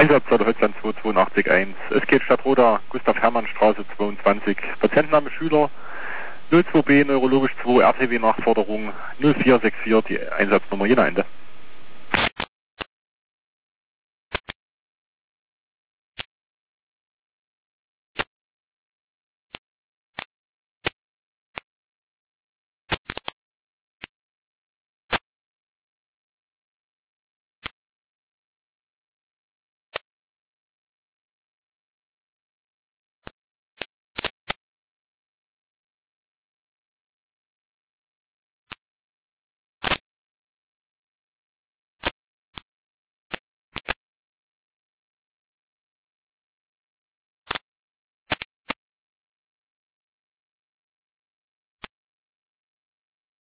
Einsatzzahl Holzland 2881. Es geht Stadtroda, Gustav-Hermann-Straße 22. Patientenname Schüler, 02B, neurologisch 2, RTW-Nachforderung 0464, die Einsatznummer Jena Ende.